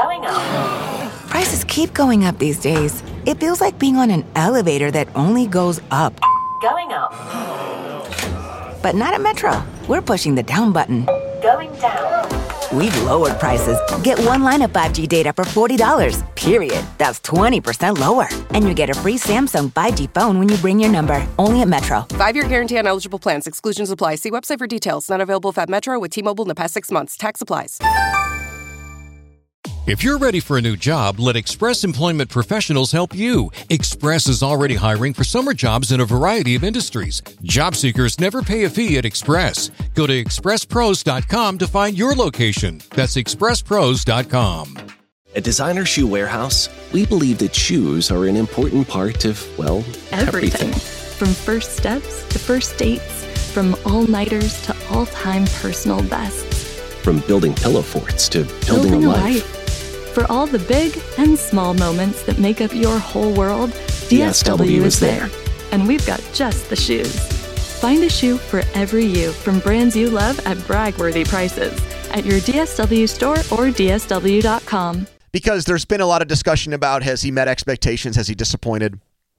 Going up. Prices keep going up these days. It feels like being on an elevator that only goes up. Going up. But not at Metro. We're pushing the down button. Going down. We've lowered prices. Get one line of 5G data for $40, period. That's 20% lower. And you get a free Samsung 5G phone when you bring your number. Only at Metro. 5-year guarantee on eligible plans. Exclusions apply. See website for details. Not available at Metro with T-Mobile in the past 6 months. Tax applies. If you're ready for a new job, let Express Employment Professionals help you. Express is already hiring for summer jobs in a variety of industries. Job seekers never pay a fee at Express. Go to expresspros.com to find your location. That's expresspros.com. At Designer Shoe Warehouse, we believe that shoes are an important part of, well, everything. From first steps to first dates, from all-nighters to all-time personal bests. From building pillow forts to building a life. For all the big and small moments that make up your whole world, DSW is there. And we've got just the shoes. Find a shoe for every you from brands you love at brag-worthy prices at your DSW store or DSW.com. Because there's been a lot of discussion about, has he met expectations? Has he disappointed?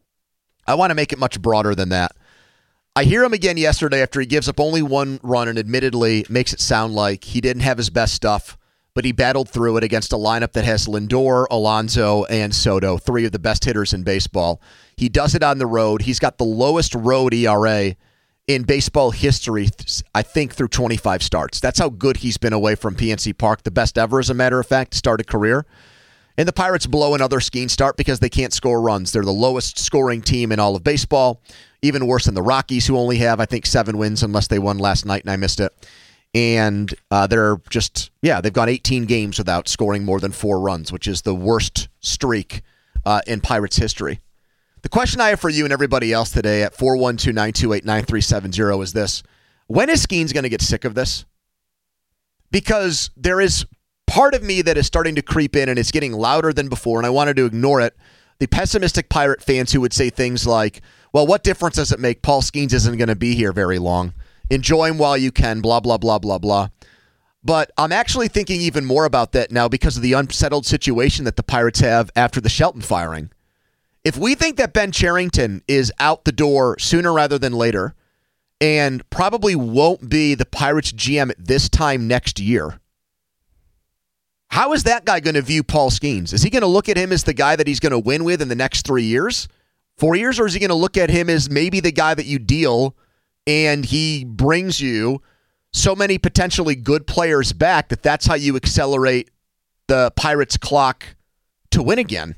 I want to make it much broader than that. I hear him again yesterday after he gives up only one run and admittedly makes it sound like he didn't have his best stuff, but he battled through it against a lineup that has Lindor, Alonso, and Soto, three of the best hitters in baseball. He does it on the road. He's got the lowest road ERA in baseball history, I think, through 25 starts. That's how good he's been away from PNC Park, the best ever, as a matter of fact, to start a career. And the Pirates blow another skiing start because they can't score runs. They're the lowest scoring team in all of baseball, even worse than the Rockies, who only have, I think, 7 wins unless they won last night and I missed it. And they're just, they've gone 18 games without scoring more than 4 runs, which is the worst streak in Pirates history. The question I have for you and everybody else today at 412-928-9370 is this. When is Skeens going to get sick of this? Because there is part of me that is starting to creep in and it's getting louder than before, and I wanted to ignore it. The pessimistic Pirate fans who would say things like, well, what difference does it make? Paul Skeens isn't going to be here very long. Enjoy him while you can, blah, blah, blah, blah, blah. But I'm actually thinking even more about that now because of the unsettled situation that the Pirates have after the Shelton firing. If we think that Ben Cherington is out the door sooner rather than later and probably won't be the Pirates GM at this time next year, how is that guy going to view Paul Skeens? Is he going to look at him as the guy that he's going to win with in the next 3 years, 4 years, or is he going to look at him as maybe the guy that you deal and he brings you so many potentially good players back that that's how you accelerate the Pirates' clock to win again?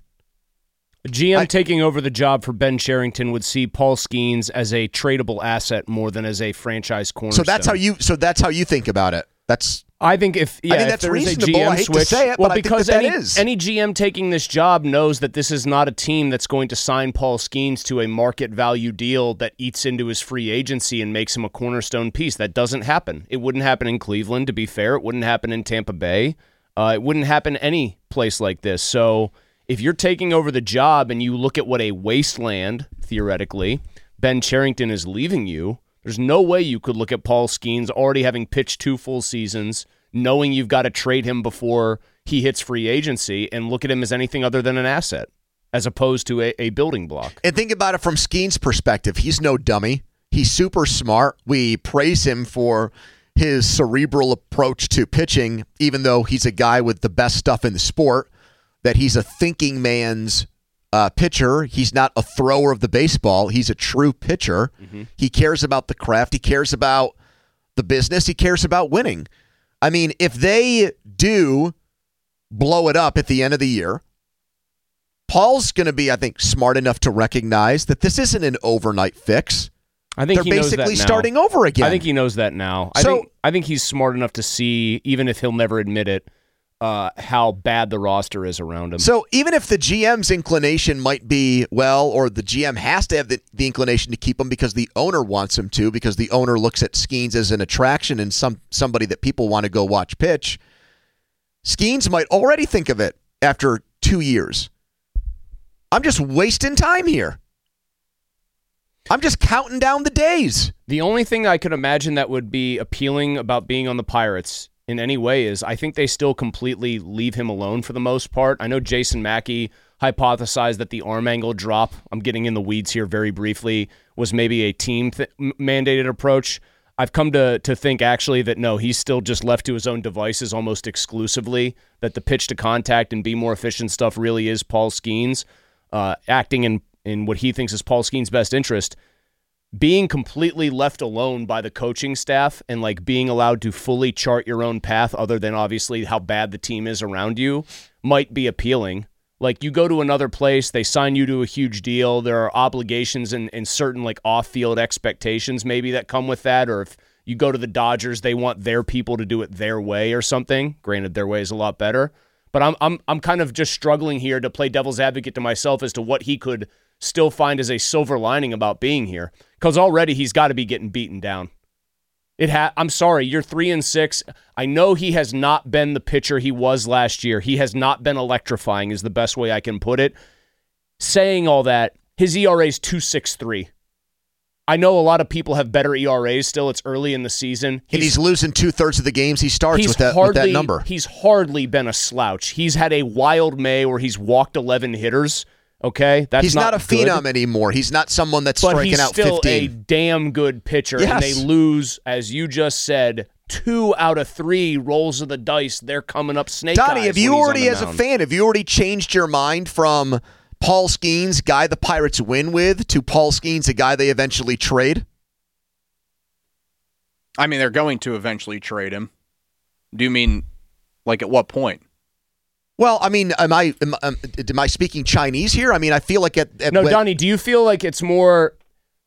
A GM taking over the job for Ben Cherington would see Paul Skeens as a tradable asset more than as a franchise cornerstone. So that's how you think about it. I think I think that's reasonable. I hate to say it, but I think because that is. Any GM taking this job knows that this is not a team that's going to sign Paul Skeens to a market value deal that eats into his free agency and makes him a cornerstone piece. That doesn't happen. It wouldn't happen in Cleveland, to be fair. It wouldn't happen in Tampa Bay. It wouldn't happen any place like this. So if you're taking over the job and you look at what a wasteland, theoretically, Ben Cherington is leaving you, there's no way you could look at Paul Skeens already having pitched 2 full seasons, knowing you've got to trade him before he hits free agency, and look at him as anything other than an asset, as opposed to a building block. And think about it from Skeens' perspective. He's no dummy. He's super smart. We praise him for his cerebral approach to pitching, even though he's a guy with the best stuff in the sport, that he's a thinking man's pitcher. He's not a thrower of the baseball. He's a true pitcher. Mm-hmm. He cares about the craft. He cares about the business. He cares about winning. I mean, if they do blow it up at the end of the year, Paul's going to be, I think, smart enough to recognize that this isn't an overnight fix. I think they're basically starting over again. I think he knows that now. I think he's smart enough to see, even if he'll never admit it, how bad the roster is around him. So even if the GM's inclination might be, or the GM has to have the inclination to keep him because the owner wants him to, because the owner looks at Skeens as an attraction and somebody that people want to go watch pitch, Skeens might already think of it after 2 years. I'm just wasting time here. I'm just counting down the days. The only thing I could imagine that would be appealing about being on the Pirates in any way is I think they still completely leave him alone for the most part. I know Jason Mackey hypothesized that the arm angle drop, I'm getting in the weeds here very briefly, was maybe a team-mandated approach. I've come to think actually that no, he's still just left to his own devices almost exclusively, that the pitch to contact and be more efficient stuff really is Paul Skeens acting in what he thinks is Paul Skeens' best interest. Being completely left alone by the coaching staff and like being allowed to fully chart your own path other than obviously how bad the team is around you might be appealing. Like you go to another place, they sign you to a huge deal. There are obligations and certain like off-field expectations maybe that come with that. Or if you go to the Dodgers, they want their people to do it their way or something. Granted, their way is a lot better. But I'm kind of just struggling here to play devil's advocate to myself as to what he could still find as a silver lining about being here. Because already he's got to be getting beaten down. I'm sorry, you're 3-6. I know he has not been the pitcher he was last year. He has not been electrifying is the best way I can put it. Saying all that, his ERA is 2.63. I know a lot of people have better ERAs still. It's early in the season. And he's losing 2/3 of the games he starts with that number. He's hardly been a slouch. He's had a wild May where he's walked 11 hitters. Okay, he's not a phenom anymore. He's not someone that's striking out 15. But he's still a damn good pitcher, yes. And they lose, as you just said, 2 out of 3 rolls of the dice. They're coming up snake eyes. Donnie, have you already, as a fan, have you already changed your mind from Paul Skeens, guy the Pirates win with, to Paul Skeens, a guy they eventually trade? I mean, they're going to eventually trade him. Do you mean, like, at what point? Well, I mean, am I speaking Chinese here? I mean, I feel like no, Donnie, do you feel like it's more?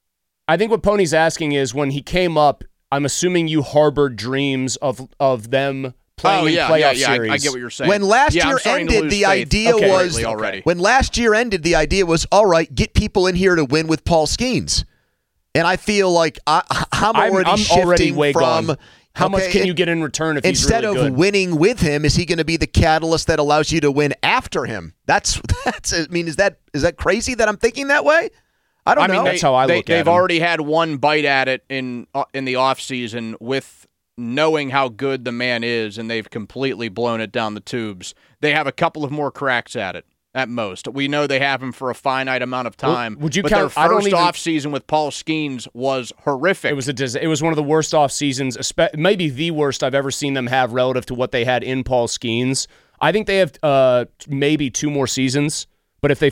I think what Pony's asking is when he came up, I'm assuming you harbored dreams of them playing in playoff series. I get what you're saying. When last year ended, the idea was when last year ended, the idea was all right, get people in here to win with Paul Skeens, and I feel like I'm already way from. Gone. How much can you get in return if he's really good? Instead of winning with him, is he going to be the catalyst that allows you to win after him? That's. I mean, is that crazy that I'm thinking that way? I don't know. That's how I look at it. They've already had one bite at it in the offseason with knowing how good the man is, and they've completely blown it down the tubes. They have a couple of more cracks at it. At most. We know they have him for a finite amount of time. Would you but count, their first offseason with Paul Skeens was horrific. It was one of the worst off seasons, maybe the worst I've ever seen them have relative to what they had in Paul Skeens. I think they have maybe 2 more seasons. But if they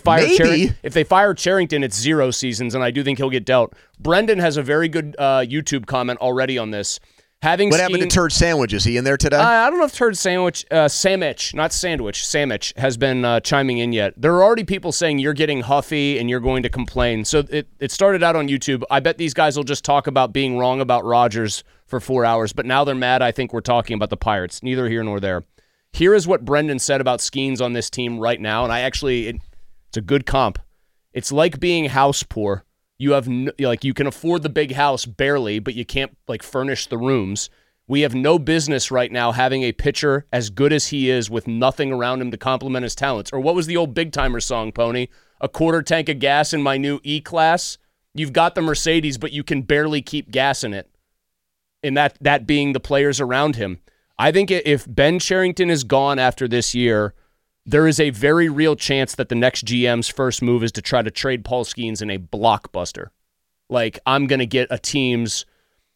fire Cherington, it's 0 seasons, and I do think he'll get dealt. Brendan has a very good YouTube comment already on this. What happened to Turd Sandwich? Is he in there today? I don't know if Turd Sandwich, Samich, not Sandwich, Samich has been chiming in yet. There are already people saying you're getting huffy and you're going to complain. So it started out on YouTube. I bet these guys will just talk about being wrong about Rodgers for 4 hours, but now they're mad. I think we're talking about the Pirates. Neither here nor there. Here is what Brendan said about Skeens on this team right now, and it's a good comp. It's like being house poor. You have you can afford the big house barely, but you can't furnish the rooms. We have no business right now having a pitcher as good as he is with nothing around him to complement his talents. Or what was the old Big Timer song, Pony? A quarter tank of gas in my new E-Class. You've got the Mercedes, but you can barely keep gas in it. And that being the players around him. I think if Ben Cherington is gone after this year, there is a very real chance that the next GM's first move is to try to trade Paul Skeens in a blockbuster. I'm going to get a team's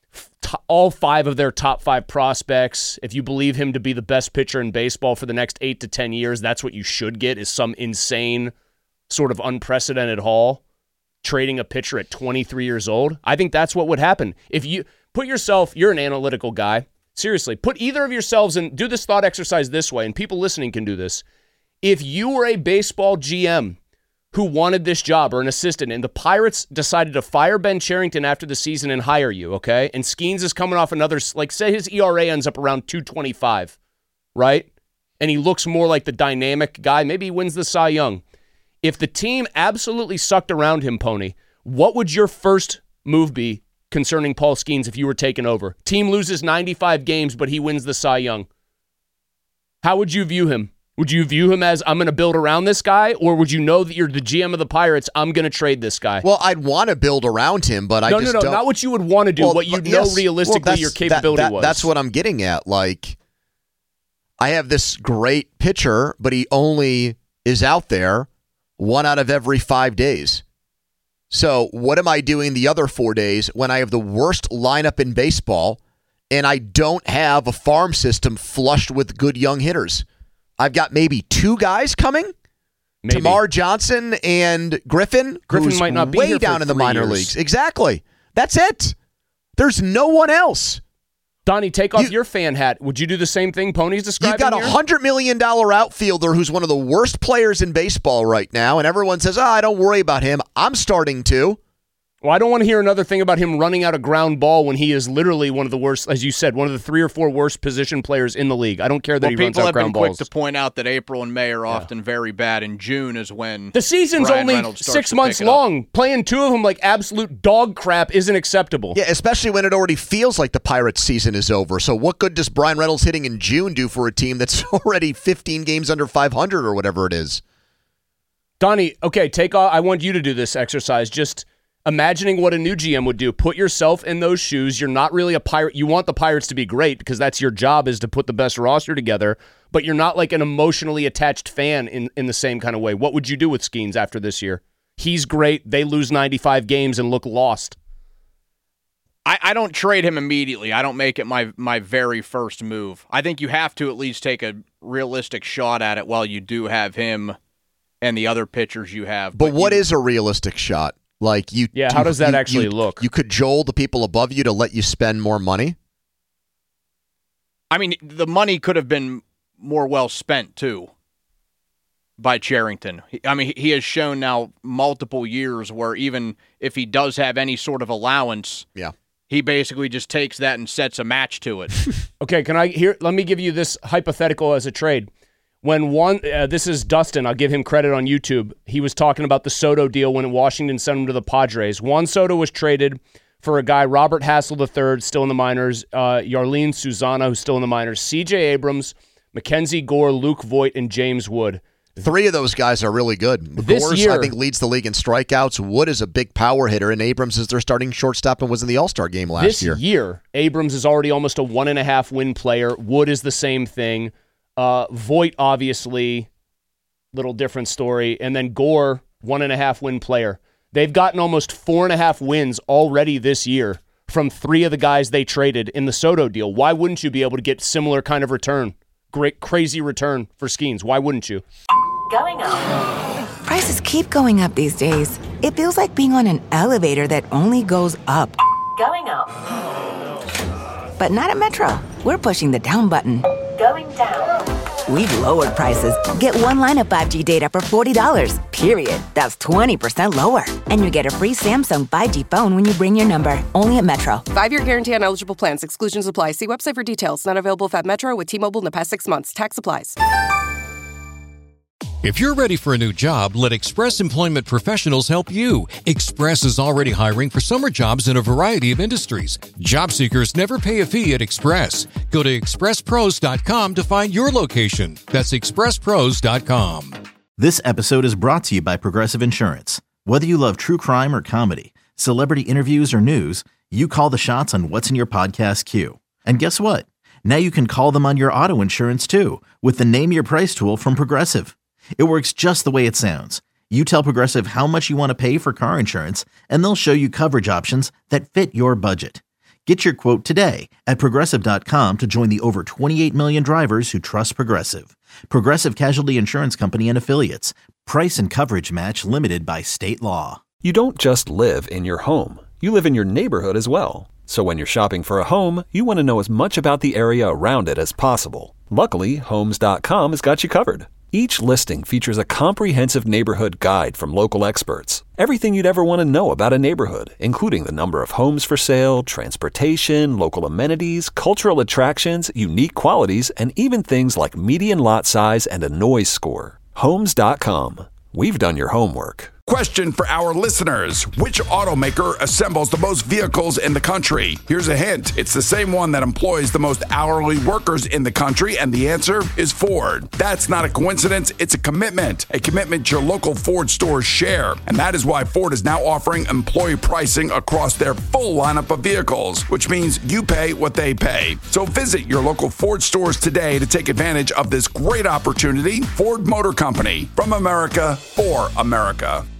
all 5 of their top 5 prospects. If you believe him to be the best pitcher in baseball for the next 8 to 10 years, that's what you should get, is some insane sort of unprecedented haul, trading a pitcher at 23 years old. I think that's what would happen. If you put yourself, you're an analytical guy. Seriously, put either of yourselves in, do this thought exercise this way, and people listening can do this. If you were a baseball GM who wanted this job or an assistant, and the Pirates decided to fire Ben Cherington after the season and hire you, okay? And Skeens is coming off another, say his ERA ends up around 2.25, right? And he looks more like the dynamic guy. Maybe he wins the Cy Young. If the team absolutely sucked around him, Pony, what would your first move be concerning Paul Skeens if you were taking over? Team loses 95 games, but he wins the Cy Young. How would you view him? Would you view him as, I'm going to build around this guy, or would you know that you're the GM of the Pirates, I'm going to trade this guy? Well, I'd want to build around him, but I just don't. Not what you would want to do, what you know realistically your capability was. That's what I'm getting at. I have this great pitcher, but he only is out there 1 out of every 5 days. So what am I doing the other 4 days when I have the worst lineup in baseball and I don't have a farm system flushed with good young hitters? I've got maybe 2 guys coming. Maybe. Tamar Johnson and Griffin. Griffin who's might not be way here down for in the 3 minor years. leagues. Exactly. That's it. There's no one else. Donnie, take off your fan hat. Would you do the same thing Pony's describing? You've got a $100 million outfielder who's one of the worst players in baseball right now, and everyone says, I don't worry about him. I'm starting to. Well, I don't want to hear another thing about him running out a ground ball when he is literally one of the worst, as you said, one of the 3 or 4 worst position players in the league. I don't care that he runs out ground balls. People have been quick to point out that April and May are often very bad, and June is when the season's Brian only Reynolds 6 months long. Playing 2 of them like absolute dog crap isn't acceptable. Yeah, especially when it already feels like the Pirates' season is over. So what good does Brian Reynolds hitting in June do for a team that's already 15 games under 500 or whatever it is? Donnie, okay, take off. I want you to do this exercise. Just imagining what a new GM would do. Put yourself in those shoes. You're not really a Pirate. You want the Pirates to be great because that's your job, is to put the best roster together, but you're not like an emotionally attached fan in the same kind of way. What would you do with Skeens after this year? He's great. They lose 95 games and look lost. I don't trade him immediately. I don't make it my very first move. I think you have to at least take a realistic shot at it while you do have him and the other pitchers you have. But what is a realistic shot? Like how does that actually look? You cajole the people above you to let you spend more money? I mean, the money could have been more well spent, too, by Cherington. I mean, he has shown now multiple years where even if he does have any sort of allowance, he basically just takes that and sets a match to it. Okay, let me give you this hypothetical as a trade. When this is Dustin, I'll give him credit on YouTube. He was talking about the Soto deal when Washington sent him to the Padres. Juan Soto was traded for a guy, Robert Hassel III, still in the minors, Yarlene Susana, who's still in the minors, C.J. Abrams, Mackenzie Gore, Luke Voigt, and James Wood. 3 of those guys are really good. Gore's, I think, leads the league in strikeouts. Wood is a big power hitter, and Abrams is their starting shortstop and was in the All-Star game last year. This year, Abrams is already almost a 1.5 win player. Wood is the same thing. Voigt, obviously, little different story. And then Gore, 1.5 win player. They've gotten almost 4.5 wins already this year from 3 of the guys they traded in the Soto deal. Why wouldn't you be able to get similar kind of return? Great, crazy return for Skeens. Why wouldn't you? Going up. Prices keep going up these days. It feels like being on an elevator that only goes up. Going up. But not at Metro. We're pushing the down button. Going down. We've lowered prices. Get 1 line of 5G data for $40, period. That's 20% lower. And you get a free Samsung 5G phone when you bring your number. Only at Metro. 5-year guarantee on eligible plans. Exclusions apply. See website for details. Not available if at Metro with T-Mobile in the past 6 months. Tax applies. If you're ready for a new job, let Express Employment Professionals help you. Express is already hiring for summer jobs in a variety of industries. Job seekers never pay a fee at Express. Go to expresspros.com to find your location. That's expresspros.com. This episode is brought to you by Progressive Insurance. Whether you love true crime or comedy, celebrity interviews or news, you call the shots on what's in your podcast queue. And guess what? Now you can call them on your auto insurance too with the Name Your Price tool from Progressive. It works just the way it sounds. You tell Progressive how much you want to pay for car insurance, and they'll show you coverage options that fit your budget. Get your quote today at Progressive.com to join the over 28 million drivers who trust Progressive. Progressive Casualty Insurance Company and Affiliates. Price and coverage match limited by state law. You don't just live in your home. You live in your neighborhood as well. So when you're shopping for a home, you want to know as much about the area around it as possible. Luckily, Homes.com has got you covered. Each listing features a comprehensive neighborhood guide from local experts. Everything you'd ever want to know about a neighborhood, including the number of homes for sale, transportation, local amenities, cultural attractions, unique qualities, and even things like median lot size and a noise score. Homes.com. We've done your homework. Question for our listeners. Which automaker assembles the most vehicles in the country? Here's a hint. It's the same one that employs the most hourly workers in the country, and the answer is Ford. That's not a coincidence. It's a commitment your local Ford stores share. And that is why Ford is now offering employee pricing across their full lineup of vehicles, which means you pay what they pay. So visit your local Ford stores today to take advantage of this great opportunity. Ford Motor Company, from America for America.